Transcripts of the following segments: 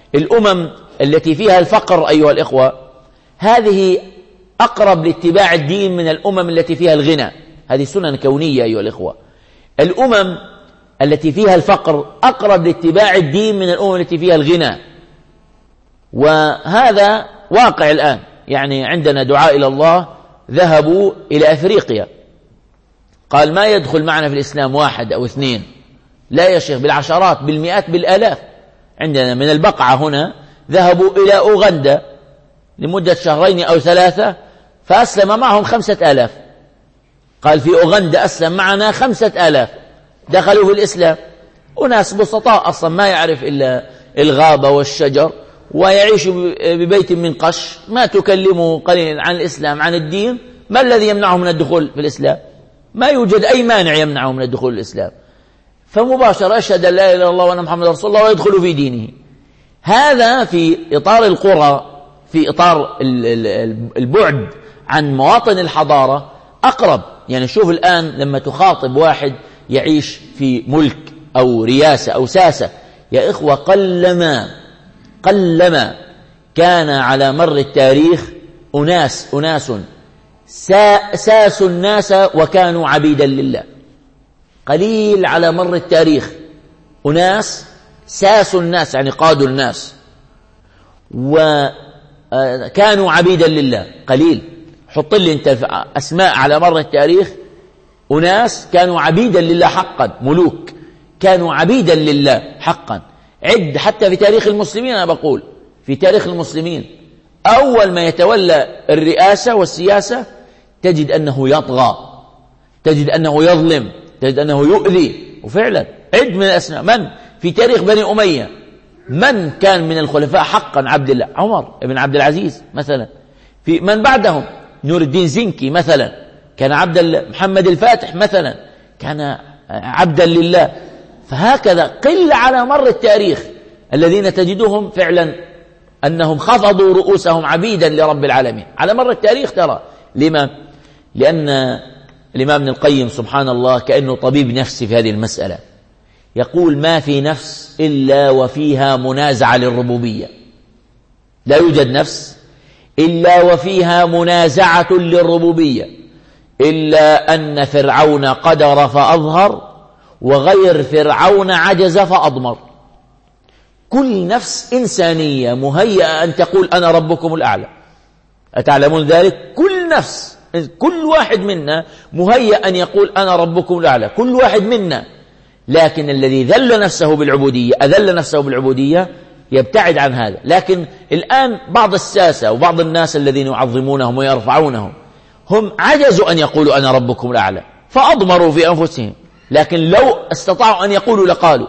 الأمم التي فيها الفقر أيها الإخوة هذه أقرب لاتباع الدين من الأمم التي فيها الغنى. هذه سنن كونية أيها الإخوة. الأمم التي فيها الفقر أقرب لاتباع الدين من الأمم التي فيها الغنى، وهذا واقع الآن. يعني عندنا دعاء إلى الله ذهبوا إلى أفريقيا، قال ما يدخل معنا في الإسلام 1 أو 2، لا يا شيخ، بالعشرات بالمئات بالآلاف. عندنا من البقعة هنا ذهبوا إلى أوغندا لمدة 2 أو 3 فأسلم معهم 5000. قال في أوغندا أسلم معنا 5000 دخلوا في الإسلام، وناس بسطاء أصلا ما يعرف إلا الغابة والشجر، ويعيش ببيت من قش، ما تكلمه قليلا عن الإسلام عن الدين. ما الذي يمنعه من الدخول في الإسلام؟ ما يوجد أي مانع يمنعه من الدخول في الإسلام، فمباشرة أشهد أن لا إله إلا الله وأن محمد رسول الله ويدخل في دينه. هذا في إطار القرى، في إطار البعد عن مواطن الحضارة أقرب. يعني شوف الآن لما تخاطب واحد يعيش في ملك أو رياسة أو ساسة، يا إخوة قلما كان على مر التاريخ أناس ساسوا الناس وكانوا عبيدا لله. قليل على مر التاريخ أناس ساسوا الناس، يعني قادوا الناس وكانوا عبيدا لله. قليل. حط لي أنت أسماء على مر التاريخ أناس كانوا عبيدا لله حقا، ملوك كانوا عبيدا لله حقا. عد حتى في تاريخ المسلمين، أنا بقول في تاريخ المسلمين أول ما يتولى الرئاسة والسياسة تجد أنه يطغى، تجد أنه يظلم، تجد أنه يؤذي. وفعلا عد من الأسماء. من في تاريخ بني أمية من كان من الخلفاء حقا عبد الله؟ عمر بن عبد العزيز مثلا. في من بعدهم نور الدين زنكي مثلا كان عبدا لله. محمد الفاتح مثلا كان عبدا لله. فهكذا قل على مر التاريخ الذين تجدهم فعلا أنهم خفضوا رؤوسهم عبيدا لرب العالمين على مر التاريخ. ترى لما؟ لأن الإمام ابن القيم سبحان الله كأنه طبيب نفسي في هذه المسألة، يقول ما في نفس إلا وفيها منازعة للربوبية. لا يوجد نفس إلا وفيها منازعة للربوبية، إلا أن فرعون قدر فأظهر وغير فرعون عجز فأضمر. كل نفس إنسانية مهيئة أن تقول أنا ربكم الأعلى. أتعلمون ذلك؟ كل نفس، كل واحد منا مهيئ أن يقول أنا ربكم الأعلى، كل واحد منا. لكن الذي ذل نفسه بالعبودية، أذل نفسه بالعبودية، يبتعد عن هذا. لكن الآن بعض الساسة وبعض الناس الذين يعظمونهم ويرفعونهم هم عجزوا أن يقولوا أنا ربكم الأعلى فأضمروا في أنفسهم، لكن لو استطاعوا أن يقولوا لقالوا.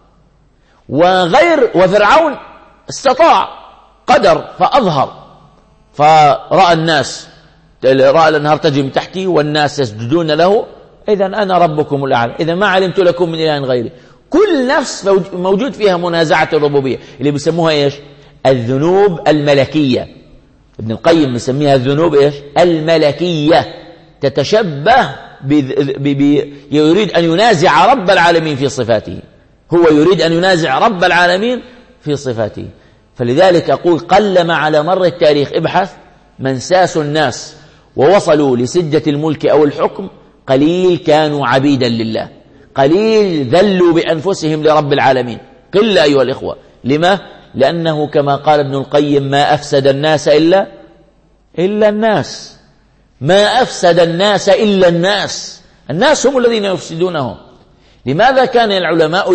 وفرعون استطاع قدر فأظهر، فرأى الناس، رأى الأنهار تجري من تحته والناس يسجدون له، إذا أنا ربكم الأعلى، إذا ما علمت لكم من إله غيري. كل نفس موجود فيها منازعة الربوبية اللي بيسموها إيش؟ الذنوب الملكية. ابن القيم بيسميها الذنوب إيش؟ الملكية. تتشبه يريد أن ينازع رب العالمين في صفاته، هو يريد أن ينازع رب العالمين في صفاته. فلذلك أقول قلما على مر التاريخ ابحث من ساسوا الناس ووصلوا لسدة الملك أو الحكم، قليل كانوا عبيدا لله، قليل ذلوا بأنفسهم لرب العالمين، قل أيها الإخوة. لما؟ لأنه كما قال ابن القيم ما أفسد الناس إلا الناس، ما أفسد الناس إلا الناس. الناس هم الذين يفسدونهم. لماذا كان العلماء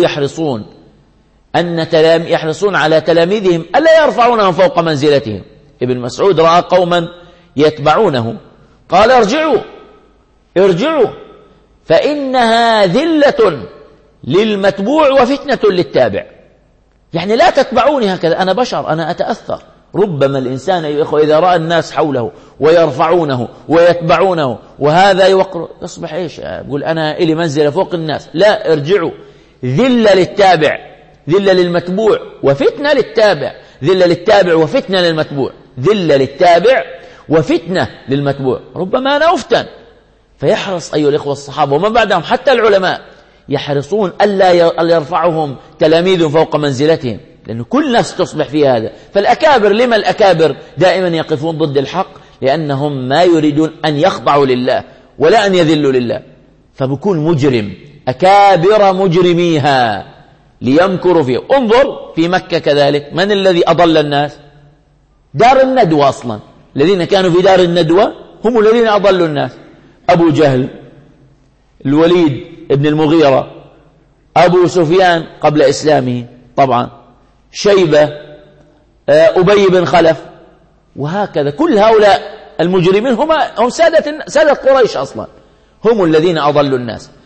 يحرصون على تلاميذهم ألا يرفعونهم فوق منزلتهم؟ ابن مسعود رأى قوما يتبعونه قال ارجعوا فإنها ذلة للمتبوع وفتنة للتابع. يعني لا تتبعوني هكذا، أنا بشر، أنا أتأثر. ربما الإنسان إذا رأى الناس حوله ويرفعونه ويتبعونه وهذا يوقر يصبح إيش؟ يقول أنا إلي منزل فوق الناس. لا، ارجعوا. ذلة للتابع، ذلة للمتبوع وفتنة للتابع، ذلة للتابع وفتنة للمتبوع، ذلة للتابع وفتنة للمتبوع. ربما أنا أفتن. فيحرص أيها الإخوة الصحابة ومن بعدهم حتى العلماء يحرصون ألا يرفعهم تلاميذهم فوق منزلتهم. لأنه كل نفس تصبح فيها هذا. فالأكابر، لما الأكابر دائما يقفون ضد الحق؟ لأنهم ما يريدون أن يخضعوا لله ولا أن يذلوا لله، فبكون مجرم، أكابر مجرميها ليمكروا فيه. انظر في مكة كذلك، من الذي أضل الناس؟ دار الندوة أصلا، الذين كانوا في دار الندوة هم الذين أضلوا الناس. أبو جهل، الوليد ابن المغيرة، أبو سفيان قبل إسلامه طبعا، شيبة، أبي بن خلف، وهكذا. كل هؤلاء المجرمين هم سادة قريش أصلا، هم الذين أضلوا الناس.